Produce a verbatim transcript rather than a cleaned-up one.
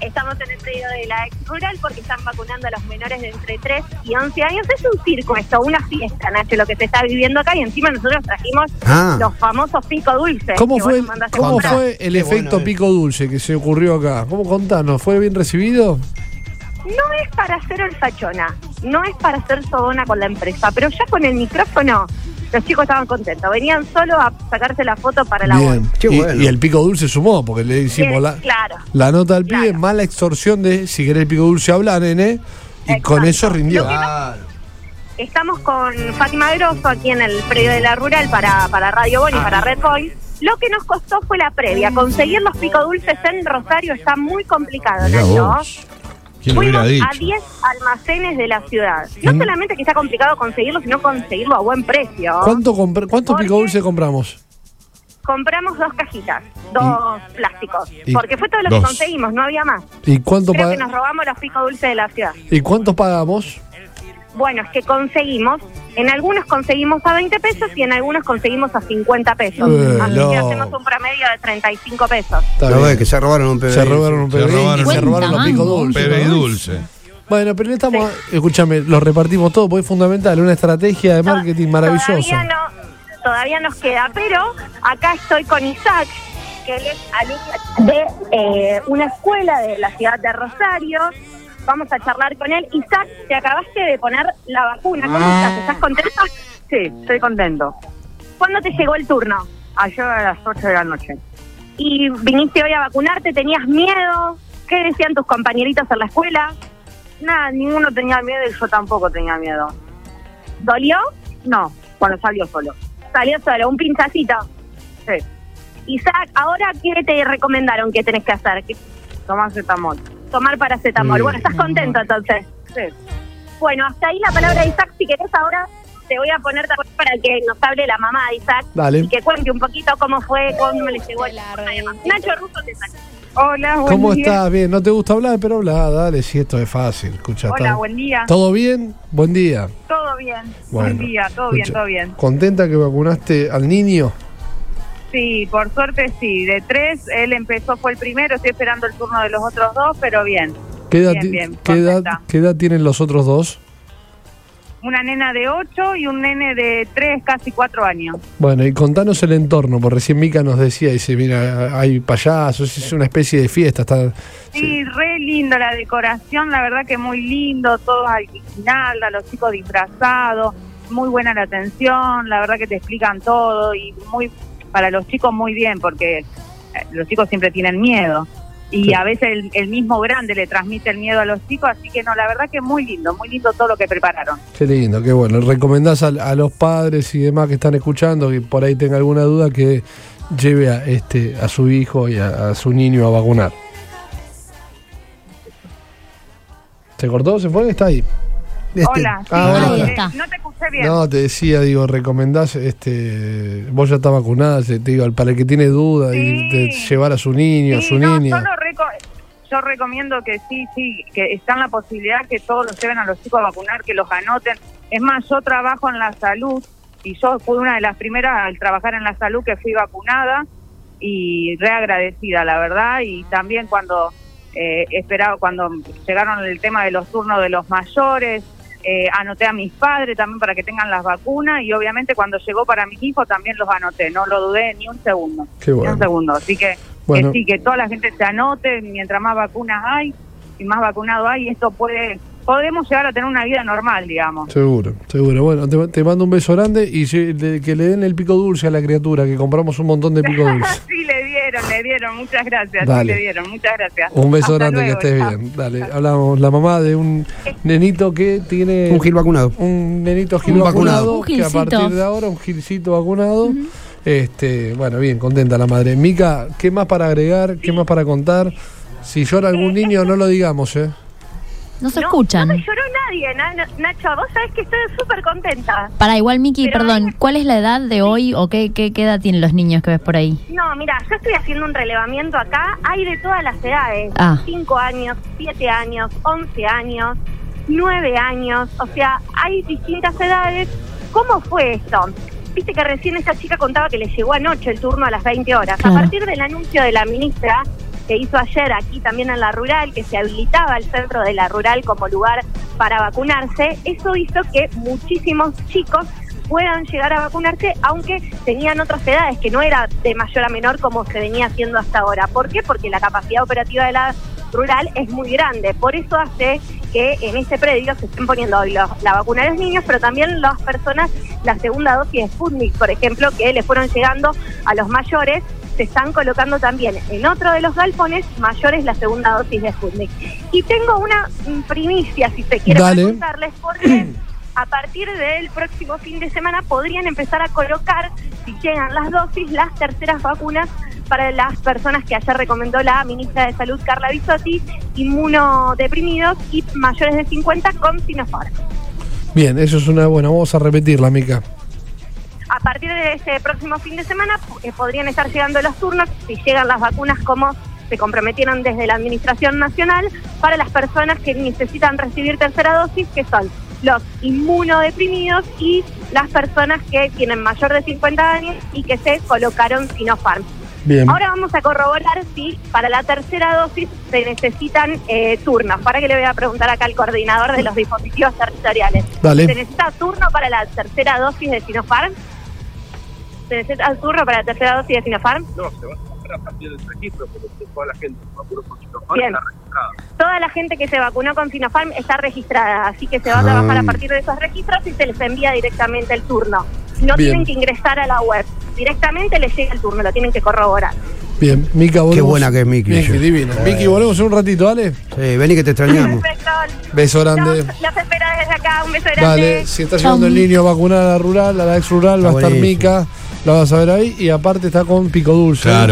Estamos en el predio de la ex rural porque están vacunando a los menores de entre tres y once años. Es un circo esto, una fiesta, Nacho, lo que se está viviendo acá. Y encima nosotros trajimos ah. los famosos pico dulces. ¿Cómo fue, ¿cómo fue el Qué efecto bueno, pico dulce que se ocurrió acá? ¿Cómo contanos? ¿Fue bien recibido? No es para hacer olfachona, no es para hacer sobona con la empresa, pero ya con el micrófono los chicos estaban contentos. Venían solo a sacarse la foto para la Bien. Y, bueno. y el pico dulce sumó, porque le hicimos Bien, la, claro, la nota al pibe, claro. Mala extorsión de si querés el pico dulce habla, nene, y Exacto. con eso rindió. Claro. Estamos con Fátima Grosso aquí en el predio de la rural para, para Radio Bon y ah. para Red Boys. Lo que nos costó fue la previa. Conseguir los pico dulces en Rosario está muy complicado, ¿no? Fuimos a diez almacenes de la ciudad. No ¿Mm? solamente que está complicado conseguirlo, sino conseguirlo a buen precio. ¿Cuánto compr- ¿Cuántos pico dulce compramos? Compramos dos cajitas, dos ¿Y? plásticos. ¿Y? Porque fue todo lo dos. que conseguimos, no había más. ¿Y cuánto Creo pag- que nos robamos los pico dulces de la ciudad. ¿Y cuánto pagamos? Bueno, es que conseguimos, en algunos conseguimos a veinte pesos y en algunos conseguimos a cincuenta pesos. Eh, Así no. que hacemos un promedio de treinta y cinco pesos. Está bien. No, es que se robaron un P B I. Se robaron un P B I, se robaron, se robaron los picos dulces. P B I dulce. Bueno, pero estamos, sí. escúchame, lo repartimos todo porque es fundamental, una estrategia de marketing no, maravillosa. Todavía, no, todavía nos queda, pero acá estoy con Isaac, que él es alumno de eh, una escuela de la ciudad de Rosario. Vamos a charlar con él. Isaac, te acabaste de poner la vacuna. ¿Cómo ah. estás? ¿Estás contento? Sí, estoy contento. ¿Cuándo te llegó el turno? Ayer a las ocho de la noche. ¿Y viniste hoy a vacunarte? ¿Tenías miedo? ¿Qué decían tus compañeritos en la escuela? Nada, ninguno tenía miedo y yo tampoco tenía miedo. ¿Dolió? No, cuando salió solo. ¿Salió solo? ¿Un pinchacito? Sí. Isaac, ¿ahora qué te recomendaron que tenés que hacer? ¿Qué? Tomar cetamol. Tomar paracetamol. Sí. Bueno, ¿estás contento entonces? Sí. Bueno, hasta ahí la palabra de Isaac. Si querés ahora te voy a poner para que nos hable la mamá de Isaac. Dale. Y que cuente un poquito cómo fue, cómo le llegó el... Nacho Russo te saca. Hola, buen ¿Cómo día. estás? Bien, no te gusta hablar, pero habla, dale, si esto es fácil. Escucha, Hola, está... buen día. ¿Todo bien? Buen día. Todo bien, bueno, buen día, todo escucha, bien, todo bien. ¿Contenta que vacunaste al niño? Sí, por suerte sí. De tres, él empezó, fue el primero, estoy esperando el turno de los otros dos, pero bien. ¿Qué edad, bien, bien, ¿qué edad, ¿qué edad tienen los otros dos? Una nena de ocho y un nene de tres, casi cuatro años. Bueno, y contanos el entorno, porque recién Mica nos decía, dice, mira, hay payasos, es una especie de fiesta. Está, sí, sí, re lindo la decoración, la verdad que muy lindo, todos al guirnalda, los chicos disfrazados, muy buena la atención, la verdad que te explican todo y muy para los chicos muy bien, porque los chicos siempre tienen miedo. Y sí. a veces el, el mismo grande le transmite el miedo a los chicos, así que no, la verdad que muy lindo, muy lindo todo lo que prepararon. Qué lindo, qué bueno. ¿Recomendás a, a los padres y demás que están escuchando, que por ahí tenga alguna duda, que lleve a este a su hijo y a, a su niño a vacunar? ¿Se cortó? ¿Se fue? Está ahí. Este, Hola, sí, ah, no, bueno, está. no te escuché bien. No, te decía, digo, recomendás, este, vos ya estás vacunada, te digo, para el que tiene dudas, sí. y de llevar a su niño, sí, a su no, niña. Yo, reco- yo recomiendo que sí, sí, que está en la posibilidad que todos los lleven a los chicos a vacunar, que los anoten. Es más, yo trabajo en la salud y yo fui una de las primeras al trabajar en la salud que fui vacunada y re agradecida, la verdad, y también cuando eh, esperaba, cuando llegaron el tema de los turnos de los mayores. Eh, anoté a mis padres también para que tengan las vacunas y obviamente cuando llegó para mis hijos también los anoté, no lo dudé ni un segundo, Qué bueno. ni un segundo, así que, bueno. que sí, que toda la gente se anote, mientras más vacunas hay y más vacunado hay, esto puede, podemos llegar a tener una vida normal, digamos. Seguro, seguro, bueno, te, te mando un beso grande y si, de, que le den el pico dulce a la criatura, que compramos un montón de pico dulce. Sí, le dieron, le dieron, muchas gracias, Dale. sí, le dieron, muchas gracias. Un beso Hasta grande, luego, que estés chao. bien. Dale, hablamos, la mamá de un nenito que tiene... Un gil vacunado. Un nenito gil Un vacunado, vacunado. que a partir de ahora, un gilcito vacunado. Uh-huh. Este, bueno, bien, contenta la madre. Mica, ¿qué más para agregar? ¿Qué más para contar? Si llora algún niño, no lo digamos, ¿eh? No se no, escuchan. No me lloró nadie, na- Nacho. Vos sabés que estoy súper contenta. Para igual, Miki, Pero perdón, hay... ¿cuál es la edad de hoy o qué, qué, qué edad tienen los niños que ves por ahí? No, mira, yo estoy haciendo un relevamiento acá. Hay de todas las edades. Ah. cinco años, siete años, once años, nueve años. O sea, hay distintas edades. ¿Cómo fue esto? Viste que recién esa chica contaba que le llegó anoche el turno a las veinte horas. Claro. A partir del anuncio de la ministra, que hizo ayer aquí también en la rural, que se habilitaba el centro de la rural como lugar para vacunarse, eso hizo que muchísimos chicos puedan llegar a vacunarse, aunque tenían otras edades, que no era de mayor a menor como se venía haciendo hasta ahora. ¿Por qué? Porque la capacidad operativa de la rural es muy grande, por eso hace que en este predio se estén poniendo los, la vacuna de los niños, pero también las personas, la segunda dosis de Sputnik, por ejemplo, que le fueron llegando a los mayores, se están colocando también en otro de los galpones mayores la segunda dosis de Sputnik. Y tengo una primicia, si se quiere, para contarles, porque a partir del próximo fin de semana podrían empezar a colocar, si llegan las dosis, las terceras vacunas para las personas que ayer recomendó la ministra de Salud, Carla Bisotti, inmunodeprimidos y mayores de cincuenta con Sinopharm. Bien, eso es una buena, vamos a repetirla, Mica. A partir de este próximo fin de semana eh, podrían estar llegando los turnos, si llegan las vacunas como se comprometieron desde la Administración Nacional, para las personas que necesitan recibir tercera dosis, que son los inmunodeprimidos y las personas que tienen mayor de cincuenta años y que se colocaron Sinopharm. Bien. Ahora vamos a corroborar si para la tercera dosis se necesitan eh, turnos. Para que le voy a preguntar acá al coordinador de los dispositivos territoriales. Dale. ¿Se necesita turno para la tercera dosis de Sinopharm? ¿Se necesita turno para la tercera dosis de Sinopharm? No, se va a hacer a partir del registro, porque toda la gente que vacunó con Sinopharm Bien. está registrada. Toda la gente que se vacunó con Sinopharm está registrada, así que se va a trabajar a partir de esos registros y se les envía directamente el turno. No Bien. tienen que ingresar a la web. Directamente les llega el turno, lo tienen que corroborar. Bien, Mica, volvemos. Qué buena que es Miki. Miki, divina. Miki, volvemos en un ratito, ¿vale? Sí, vení que te extrañamos. Perfecto. Beso grande. Los, los espero desde acá, un beso grande. Dale, si está llegando el niño a vacunar a la rural, a la ex rural, va a estar buenísimo. Mica, la vas a ver ahí, y aparte está con Pico Dulce. Claro.